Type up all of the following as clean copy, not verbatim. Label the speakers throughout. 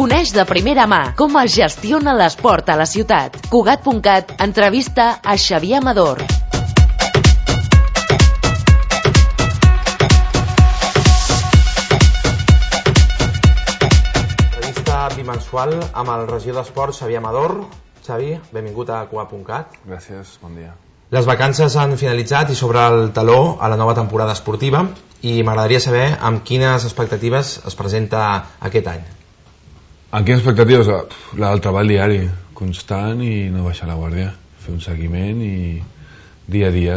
Speaker 1: Coneix de primera mà com es gestiona l'esport a la ciutat. Cugat.cat entrevista a Xavier Amador.
Speaker 2: Entrevista bimensual amb el regidor d'Esports, Xavier Amador. Xavi, benvingut a Cugat.cat.
Speaker 3: Gràcies, bon dia.
Speaker 2: Les vacances han finalitzat i sobre el taló a la nova temporada esportiva, i m'agradaria saber amb quines expectatives es presenta aquest any.
Speaker 3: Amb quines expectatives? El treball diari, constant i no baixar la guàrdia, fer un seguiment i dia a dia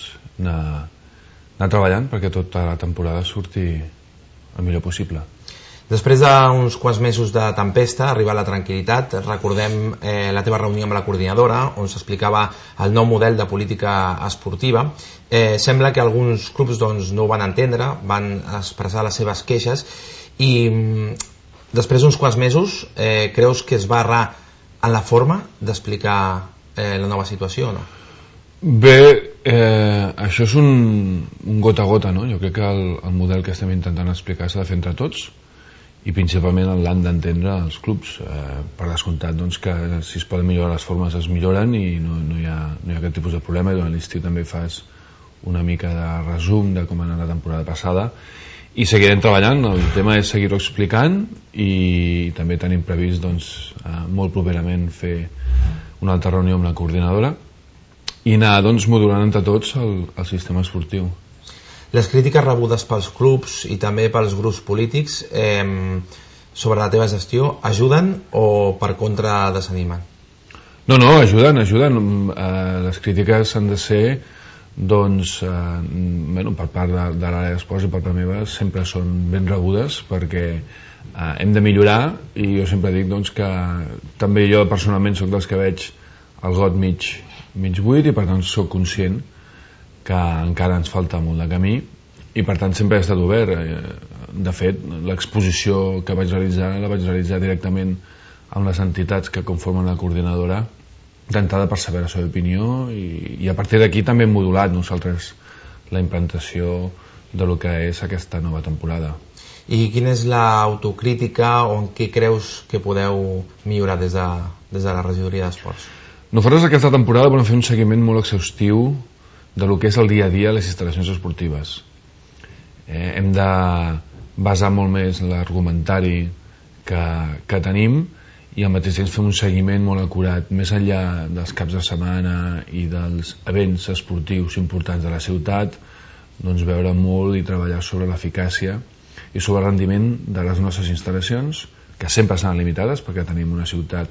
Speaker 3: anar treballant perquè tota la temporada surti el millor possible.
Speaker 2: Després d'uns quants mesos de tempesta arriba la tranquil·litat. Recordem la teva reunió amb la coordinadora on s'explicava el nou model de política esportiva. Sembla que alguns clubs no ho van entendre, van expressar les seves queixes i després d'uns quants mesos creus que es va errar en la forma d'explicar la nova situació o no?
Speaker 3: Bé, això és un gota a gota, no? Jo crec que el model que estem intentant explicar s'ha de fer entre tots i principalment l'han d'entendre els clubs, per descomptat que si es poden millorar les formes es milloren i no hi ha aquest tipus de problema. I durant l'estiu també fas una mica de resum de com ha anat la temporada passada i seguirem treballant. El tema és seguir-ho explicant i també tenim previst molt properament fer una altra reunió amb la coordinadora i anar modulant entre tots el sistema esportiu.
Speaker 2: Les crítiques rebudes pels clubs i també pels grups polítics sobre la teva gestió ajuden o per contra desanimen?
Speaker 3: No, ajuden. Les crítiques han de ser per part de l'àrea d'esports i per part meva sempre són ben rebudes perquè hem de millorar i jo sempre dic que també jo personalment soc dels que veig el got mig buit i per tant soc conscient que encara ens falta molt de camí i per tant sempre he estat obert. De fet, l'exposició que vaig realitzar la vaig realitzar directament amb les entitats que conformen la coordinadora d'entrada per saber la seva opinió i a partir d'aquí també hem modulat nosaltres la implantació de lo que és aquesta nova temporada.
Speaker 2: I quina és l'autocrítica o en què creus que podeu millorar des de la regidoria d'Esports?
Speaker 3: Nosaltres aquesta temporada volem fer un seguiment molt exhaustiu de lo que és el dia a dia a les instal·lacions esportives. Hem de basar molt més l'argumentari que tenim i al mateix temps fer un seguiment molt acurat, més enllà dels caps de setmana i dels events esportius importants de la ciutat, veure molt i treballar sobre l'eficàcia i sobre el rendiment de les nostres instal·lacions, que sempre seran limitades perquè tenim una ciutat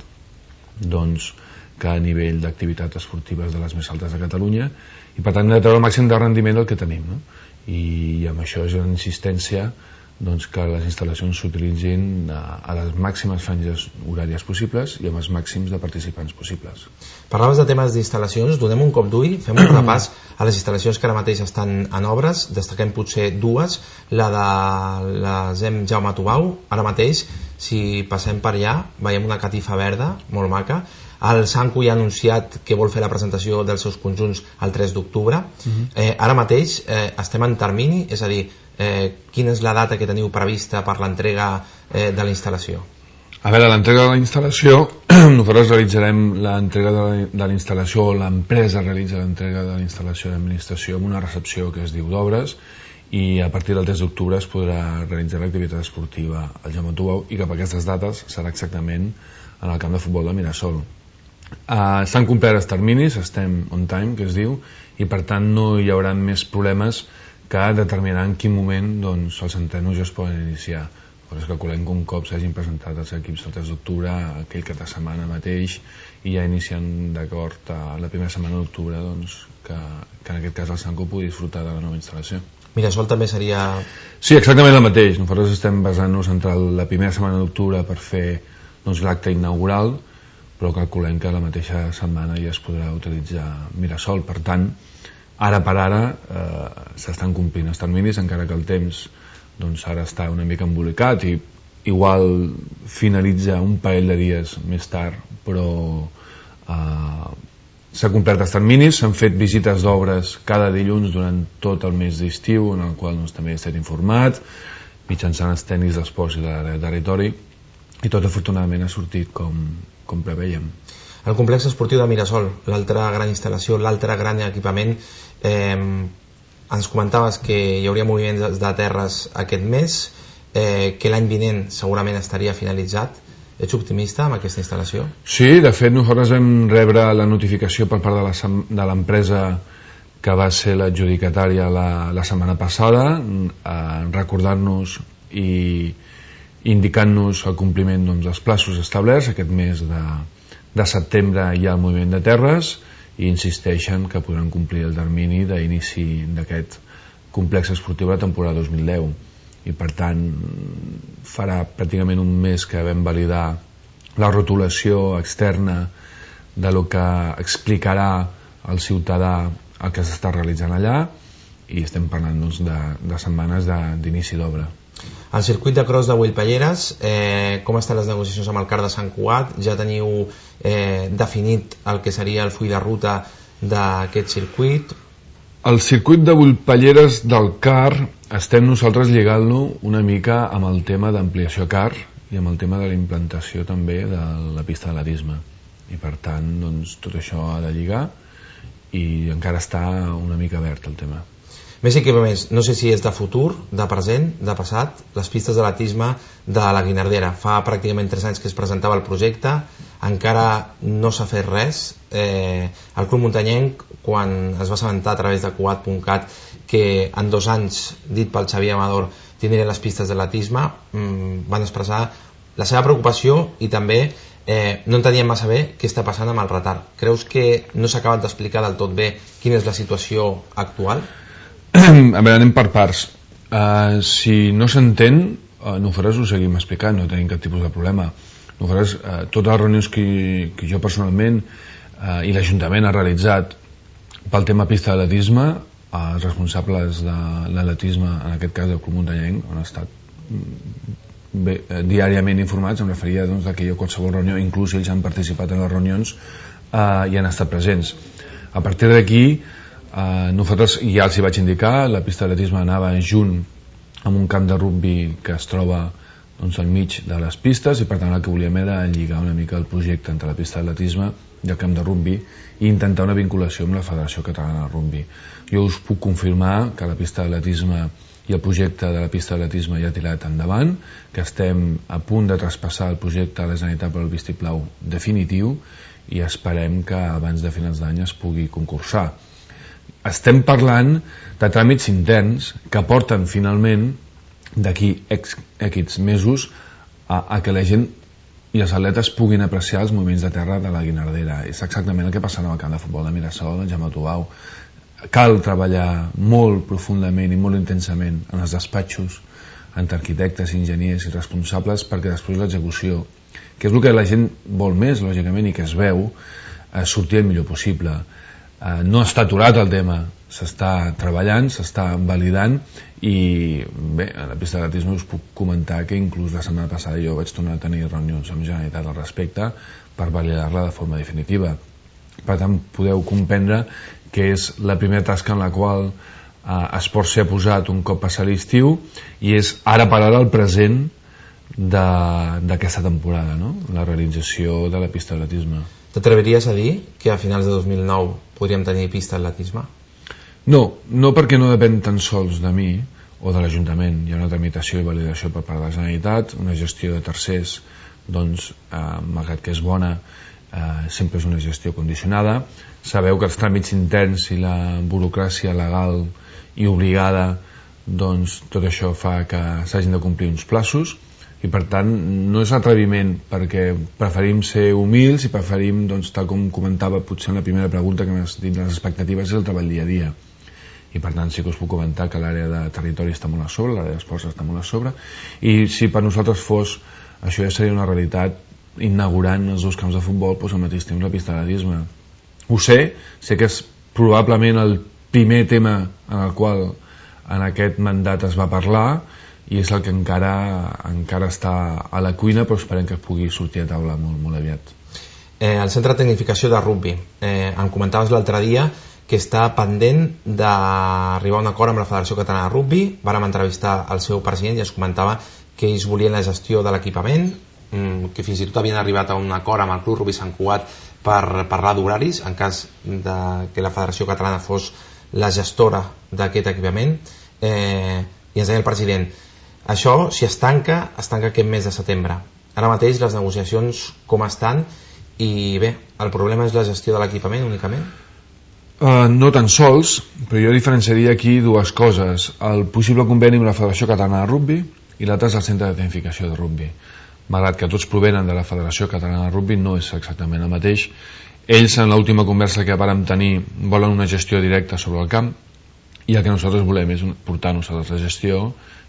Speaker 3: que a nivell d'activitats esportives de les més altes de Catalunya i per tant hem de treure el màxim de rendiment del que tenim, no? I amb això és una insistència que les instal·lacions s'utilitzin a les màximes franges horàries possibles i amb els màxims de participants possibles.
Speaker 2: Parlaves de temes d'instal·lacions, donem un cop d'ull, fem un repàs a les instal·lacions que ara mateix estan en obres, destaquem potser dues, la de la ZEM Jaume Tubau, ara mateix si passem per allà veiem una catifa verda molt maca. El Sanco ja ha anunciat que vol fer la presentació dels seus conjunts el 3 d'octubre. Ara mateix estem en termini, és a dir, quina és la data que teniu prevista per l'entrega de la instal·lació?
Speaker 3: A veure, l'entrega de la instal·lació, nosaltres realitzarem l'entrega de la instal·lació, o l'empresa realitza l'entrega de la instal·lació d'administració amb una recepció que es diu d'obres i a partir del 3 d'octubre es podrà realitzar l'activitat esportiva al Jaume Tubau i cap a aquestes dates serà exactament en el camp de futbol de Mirasol. S'han complert els terminis, estem on time, que es diu, i per tant no hi haurà més problemes que determinar en quin moment els entrenos ja es poden iniciar. Nosaltres calculem que un cop s'hagin presentat els equips el 3 d'octubre, aquell cap de setmana mateix, i ja inicien d'acord a la primera setmana d'octubre que en aquest cas el Sanco pugui disfrutar de la nova instal·lació.
Speaker 2: Mirasol també seria...
Speaker 3: Sí, exactament el mateix. Nosaltres estem basant-nos entre la primera setmana d'octubre per fer l'acte inaugural, però calculem que la mateixa setmana ja es podrà utilitzar Mirasol. Per tant, ara per ara s'estan complint els terminis, encara que el temps ara està una mica embolicat i igual finalitza un parell de dies més tard, però s'ha complert els terminis, s'han fet visites d'obres cada dilluns durant tot el mes d'estiu, en el qual també he estat informat mitjançant els tècnics d'esports i de territori, i tot afortunadament ha sortit com preveiem.
Speaker 2: El complex esportiu de Mirasol, l'altra gran instal·lació, l'altre gran equipament, ens comentaves que hi hauria moviments de terres aquest mes, que l'any vinent segurament estaria finalitzat. Ets optimista amb aquesta instal·lació?
Speaker 3: Sí, de fet nosaltres vam rebre la notificació per part de l'empresa que va ser l'adjudicatària la setmana passada, recordant-nos i indicant-nos el compliment dels plaços establerts. Aquest mes de setembre hi ha el moviment de terres i insisteixen que podran complir el termini d'inici d'aquest complex esportiu de la temporada 2010, i per tant farà pràcticament un mes que vam validar la rotulació externa de lo que explicarà al ciutadà el que s'està realitzant allà, i estem parlant de setmanes d'inici d'obra.
Speaker 2: El circuit de cross de Güell-Palleres, com estan les negociacions amb el CAR de Sant Cugat? Ja teniu definit el que seria el full de ruta d'aquest circuit?
Speaker 3: El circuit de Güell-Palleres del CAR estem nosaltres lligant-lo una mica amb el tema d'ampliació CAR i amb el tema de la implantació també de la pista d'atletisme, i per tant tot això ha de lligar i encara està una mica verd el tema.
Speaker 2: Més equipaments, no sé si és de futur, de present, de passat, les pistes d'atletisme de la Guinardera. Fa pràcticament 3 anys que es presentava el projecte, encara no s'ha fet res. El Club Muntanyenc, quan es va assabentar a través de Cugat.cat que en 2 anys, dit pel Xavier Amador, tindrien les pistes d'atletisme, van expressar la seva preocupació i també no entenien massa bé què està passant amb el retard. Creus que no s'ha acabat d'explicar del tot bé quina és la situació actual?
Speaker 3: A veure, anem per parts. Si no s'entén, nosaltres ho seguim explicant, no tenim cap tipus de problema. Nosaltres, totes les reunions que jo personalment i l'Ajuntament ha realitzat pel tema pista d'atletisme, els responsables de l'atletisme, en aquest cas del Club Muntanyenc, han estat diàriament informats. Em referia que jo a qualsevol reunió, inclús ells han participat en les reunions i han estat presents. A partir d'aquí, nosaltres ja els hi vaig indicar, la pista d'atletisme anava junt amb un camp de rugbi que es troba al mig de les pistes, i per tant el que volíem era lligar una mica el projecte entre la pista d'atletisme i el camp de rugbi i intentar una vinculació amb la Federació Catalana de Rugbi. Jo us puc confirmar que la pista d'atletisme i el projecte de la pista d'atletisme ja ha tirat endavant, que estem a punt de traspassar el projecte a la Generalitat per al vistiplau definitiu i esperem que abans de finals d'any es pugui concursar. Estem parlant de tràmits interns que porten finalment d'aquí X mesos a que la gent i els atletes puguin apreciar els moviments de terra de la Guinardera. És exactament el que passarà al camp de futbol de Mirasol, de Jaume Tubau. Cal treballar molt profundament i molt intensament en els despatxos entre arquitectes, enginyers i responsables perquè després l'execució, que és el que la gent vol més, lògicament, i que es veu, sortir el millor possible. No està aturat el tema, s'està treballant, s'està validant, i bé, a la pista d'atletisme us puc comentar que inclús la setmana passada jo vaig tornar a tenir reunions amb Generalitat al respecte per validar-la de forma definitiva. Per tant, podeu comprendre que és la primera tasca en la qual Esport s'ha posat un cop passat l'estiu, i és ara per ara el present d'aquesta temporada, no? La realització de la pista d'atletisme.
Speaker 2: T'atreviries a dir que a finals de 2009 podríem tenir pista d'atletisme?
Speaker 3: No perquè no depèn tan sols de mi o de l'Ajuntament. Hi ha una tramitació i validació per part de la Generalitat, una gestió de tercers, malgrat que és bona, sempre és una gestió condicionada. Sabeu que els tràmits interns i la burocràcia legal i obligada, tot això fa que s'hagin de complir uns plaços, i per tant no és atreviment, perquè preferim ser humils i preferim, tal com comentava potser en la primera pregunta, que dins les expectatives és el treball dia a dia, i per tant sí que us puc comentar que l'àrea de territori està molt a sobre, l'àrea d'esports està molt a sobre, i si per nosaltres fos, això ja seria una realitat, inaugurant els 2 camps de futbol al mateix temps la pista d'atletisme. Ho sé que és probablement el primer tema en el qual en aquest mandat es va parlar, i és el que encara està a la cuina, però esperem que es pugui sortir a taula molt aviat.
Speaker 2: El Centre de Tecnificació de Rugbi, em comentaves l'altre dia que està pendent d'arribar a un acord amb la Federació Catalana de Rugbi. Vàrem entrevistar el seu president i ens comentava que ells volien la gestió de l'equipament, que fins i tot havien arribat a un acord amb el Club Rugby Sant Cugat per parlar d'horaris en cas de que la Federació Catalana fos la gestora d'aquest equipament, i ens deia el president, això si es tanca aquest mes de setembre. Ara mateix les negociacions com estan, i bé, el problema és la gestió de l'equipament únicament?
Speaker 3: No tan sols, però jo diferenciaria aquí dues coses: el possible conveni amb la Federació Catalana de Rugby i l'altre és el Centre de Tecnificació de Rugby. Malgrat que tots provenen de la Federació Catalana de Rugby, no és exactament el mateix. Ells, en l'última conversa que vàrem tenir, volen una gestió directa sobre el camp, i el que nosaltres volem és portar nosaltres la gestió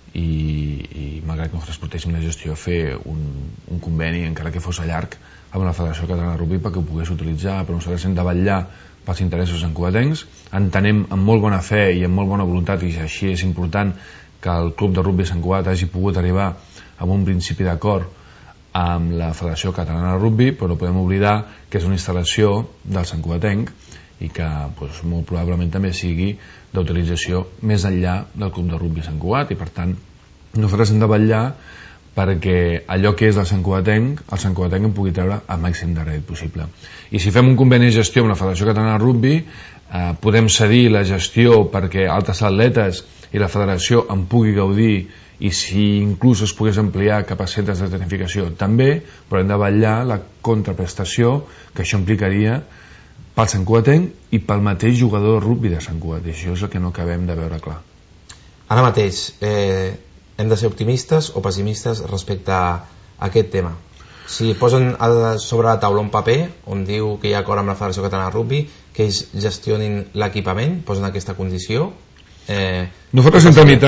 Speaker 3: i malgrat que nosaltres portéssim la gestió, fer un conveni, encara que fos a llarg, amb la Federació Catalana de Rugby perquè ho pogués utilitzar. Però nosaltres hem de vetllar pels interessos santcugatencs. Entenem amb molt bona fe i amb molt bona voluntat, i així és important, que el Club de Rugby Sant Cugat hagi pogut arribar a un principi d'acord amb la Federació Catalana de Rugby, però no podem oblidar que és una instal·lació del santcugatenc i que molt probablement també sigui d'utilització més enllà del Club de Rugby Sant Cugat, i per tant nosaltres hem de vetllar perquè allò que és del santcugatenc, el santcugatenc en pugui treure el màxim de rèdit possible. I si fem un conveni de gestió amb la Federació Catalana de Rugby, podem cedir la gestió perquè altres atletes i la federació en pugui gaudir, i si inclús es pogués ampliar cap a centres de tecnificació també, però hem de vetllar la contraprestació que això implicaria pel santcugatenc i pel mateix jugador de rugby de Sant Cugat, i això és el que no acabem de veure clar.
Speaker 2: Ara mateix hem de ser optimistes o pessimistes respecte a aquest tema. Si posen sobre la taula un paper on diu que hi ha acord amb la Federació Catalana de Rugby, que ells gestionin l'equipament, posen aquesta condició.
Speaker 3: Nosaltres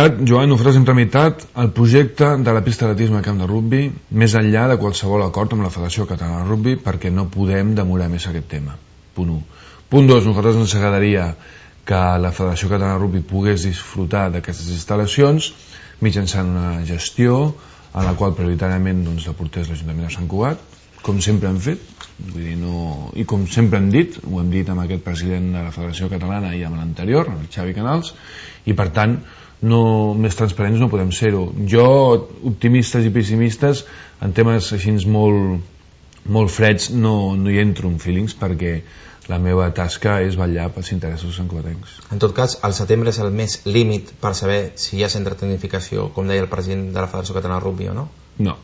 Speaker 3: hem tramitat el projecte de la pista d'atletisme al camp de rugby més enllà de qualsevol acord amb la Federació Catalana de Rugby, perquè no podem demorar més aquest tema. Punt 1. Punt 2, nosaltres ens agradaria que la Federació Catalana de Rugby pogués disfrutar d'aquestes instal·lacions mitjançant una gestió en la qual prioritàriament la portés l'Ajuntament de Sant Cugat, com sempre hem fet, vull dir, i com sempre hem dit, ho hem dit amb aquest president de la Federació Catalana i amb l'anterior, el Xavi Canals, i per tant més transparents no podem ser-ho. Jo, optimistes i pessimistes, en temes així molt freds no hi entro en feelings, perquè la meva tasca és vetllar pels interessos santcugatencs.
Speaker 2: En tot cas, el setembre és el mes límit per saber si hi ha centre de tecnificació, com deia el president de la Federació Catalana de Rugby, o no?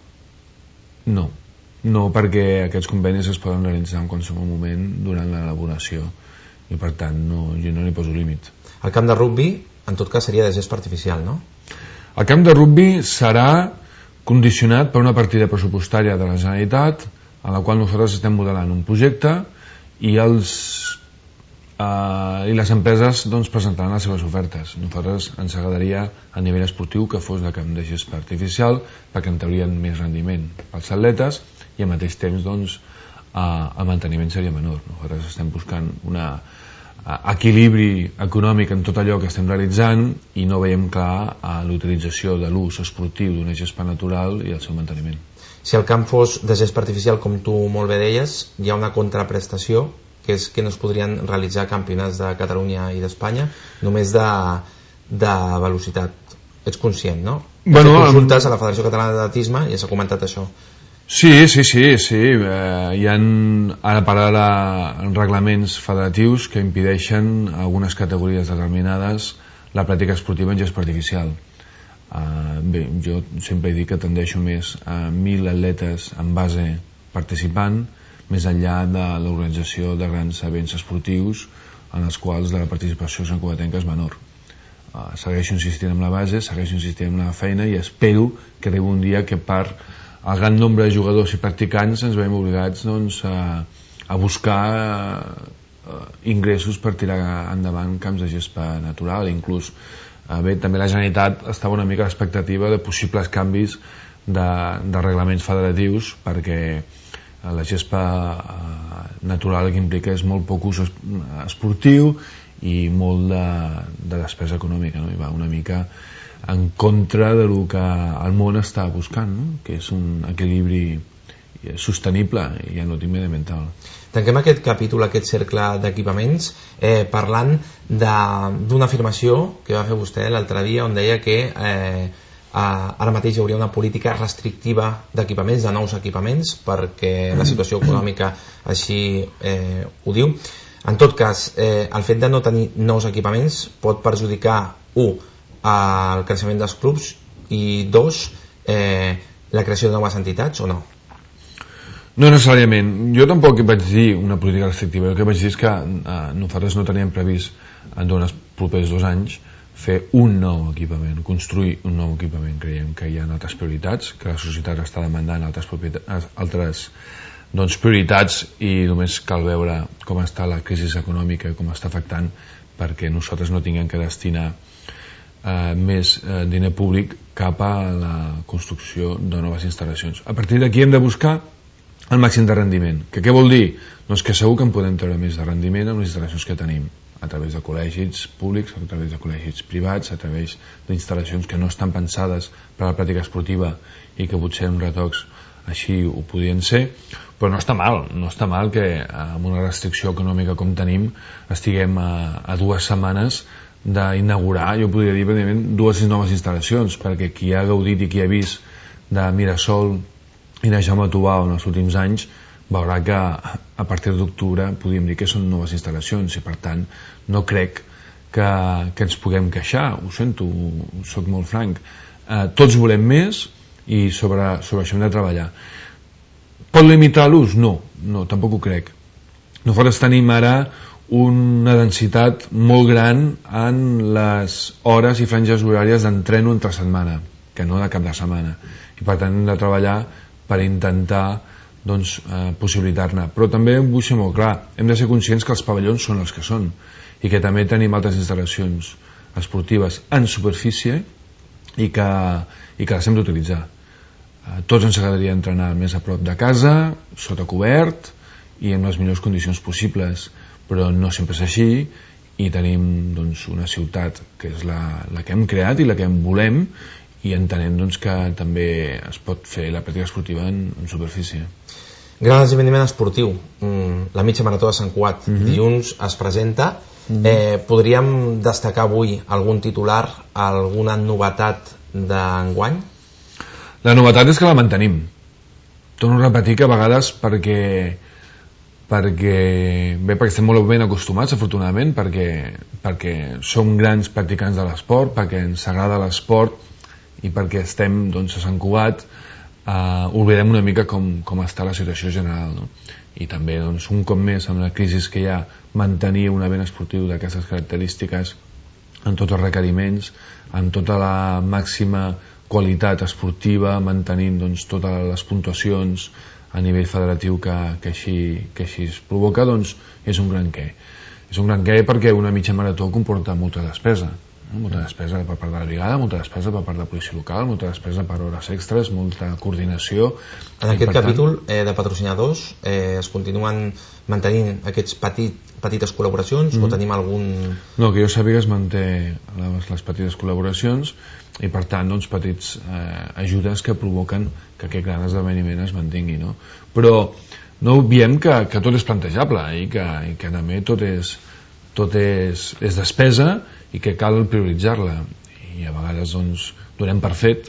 Speaker 3: No, perquè aquests convenis es poden realitzar en qualsevol moment durant l'elaboració, i per tant jo no li poso límit.
Speaker 2: El camp de rugby, en tot cas, seria de gespa artificial, no?
Speaker 3: El camp de rugby serà condicionat per una partida pressupostària de la Generalitat, a la qual nosaltres estem modelant un projecte, i les empreses presentaran les seves ofertes. Nosaltres ens agradaria a nivell esportiu que fos de camp de gespa artificial, perquè en teorien més rendiment pels atletes i al mateix temps el manteniment seria menor. Nosaltres estem buscant un equilibri econòmic en tot allò que estem realitzant i no veiem clar l'utilització de l'ús esportiu d'una gespa natural i el seu manteniment.
Speaker 2: Si el camp fos de gespa artificial, com tu molt bé deies, hi ha una contraprestació, que és que no es podrien realitzar campionats de Catalunya i d'Espanya només de velocitat. Ets conscient, no? Consultes a la Federació Catalana d'Atletisme i ja s'ha comentat això.
Speaker 3: Sí. Hi ha ara per ara reglaments federatius que impedeixen a algunes categories determinades la pràctica esportiva en gespa artificial. Bé, jo sempre he dit que tendeixo més a 1.000 atletes en base participant, més enllà de l'organització de grans events esportius en els quals la participació santcugatenca és menor. Segueixo insistint en la base, segueixo insistint en la feina, i espero que arribi un dia que per el gran nombre de jugadors i practicants ens veiem obligats a buscar ingressos per tirar endavant camps de gespa natural. Inclús també la Generalitat estava una mica a l'expectativa de possibles canvis de reglaments federatius, perquè la gespa natural el que implica és molt poc ús esportiu i molt de despesa econòmica, no? I va una mica en contra del que el món està buscant, no? Que és un equilibri sostenible i ja no tinc mediambiental.
Speaker 2: Tanquem aquest capítol, aquest cercle d'equipaments, parlant d'una afirmació que va fer vostè l'altre dia, on deia que ara mateix hi hauria una política restrictiva d'equipaments, de nous equipaments, perquè la situació econòmica així ho diu. En tot cas, el fet de no tenir nous equipaments pot perjudicar, 1, el creixement dels clubs i 2, la creació de noves entitats o no?
Speaker 3: No necessàriament. Jo tampoc vaig dir una política restrictiva. El que vaig dir és que nosaltres no teníem previst en els propers 2 anys fer un nou equipament, construir un nou equipament. Creiem que hi ha altres prioritats, que la societat està demandant altres prioritats, i només cal veure com està la crisi econòmica i com està afectant perquè nosaltres no tinguem que destinar més diner públic cap a la construcció de noves instal·lacions. A partir d'aquí hem de buscar el màxim de rendiment. Què vol dir? Doncs que segur que en podem treure més de rendiment amb les instal·lacions que tenim, a través de col·legis públics, a través de col·legis privats, a través d'instal·lacions que no estan pensades per a la pràctica esportiva i que potser en retocs així ho podien ser, però no està mal que amb una restricció econòmica com tenim estiguem a 2 setmanes d'inaugurar, jo podria dir, 2 noves instal·lacions, perquè qui ha gaudit i qui ha vist de Mirasol i de Jaume Tubau en els últims anys veurà que a partir d'octubre podríem dir que són noves instal·lacions i per tant no crec que ens puguem queixar, ho sento, soc molt franc. Tots volem més i sobre això hem de treballar. Pot limitar l'ús? No, tampoc ho crec. Nosaltres tenim ara una densitat molt gran en les hores i franges horàries d'entreno entre setmana, que no de cap de setmana, i per tant hem de treballar per intentar possibilitar-ne. Però també vull ser molt clar, hem de ser conscients que els pavellons són els que són i que també tenim altres instal·lacions esportives en superfície i que les hem d'utilitzar. Tots ens agradaria entrenar més a prop de casa, sota cobert i en les millors condicions possibles, però no sempre és així i tenim una ciutat que és la que hem creat i la que en volem i entenem que també es pot fer la pràctica esportiva en superfície.
Speaker 2: Gran esdeveniment esportiu, la mitja marató de Sant Cugat, dilluns es presenta. Podríem destacar avui algun titular, alguna novetat d'enguany?
Speaker 3: La novetat és que la mantenim. Torno a repetir que a vegades perquè estem molt ben acostumats, afortunadament, perquè som grans practicants de l'esport, perquè ens agrada l'esport i perquè estem a Sant Cugat, oblidem una mica com està la situació general, no? I també un cop més amb la crisi que hi ha, mantenir un event esportiu d'aquestes característiques amb tots els requeriments, amb tota la màxima qualitat esportiva, mantenint totes les puntuacions a nivell federatiu que així es provoca, és un gran què. És un gran què perquè una mitja marató comporta molta despesa. Molta despesa per part de la brigada, molta despesa per part de la policia local, molta despesa per hores extres, molta coordinació.
Speaker 2: En aquest capítol de patrocinadors es continuen mantenint aquests petites col·laboracions o tenim algun...
Speaker 3: No, que jo sàpiga es manté les petites col·laboracions i per tant petites ajudes que provoquen que aquest gran esdeveniment es mantingui, no? Però no obviem que tot és plantejable i que també tot és despesa i que cal prioritzar-la i a vegades donem per fet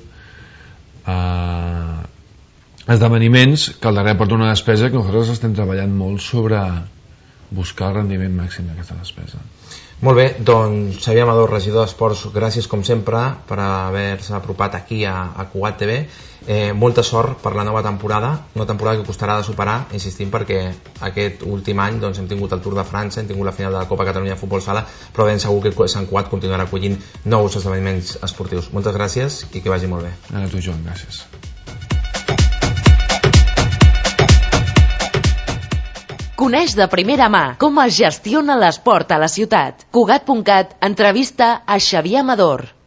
Speaker 3: esdeveniments que al darrere porta una despesa que nosaltres estem treballant molt sobre buscar el rendiment màxim d'aquesta despesa.
Speaker 2: Molt bé, doncs Xavier Amador, regidor d'Esports, gràcies com sempre per haver-se apropat aquí a Cugat TV. Molta sort per la nova temporada, una temporada que costarà de superar, insistim, perquè aquest últim any hem tingut el Tour de França, hem tingut la final de la Copa Catalunya de Futbol Sala, però ben segur que Sant Cugat continuarà acollint nous esdeveniments esportius. Moltes gràcies i que vagi molt bé.
Speaker 3: A tu, Joan, gràcies.
Speaker 1: Coneix de primera mà com es gestiona l'esport a la ciutat. Cugat.cat entrevista a Xavier Amador.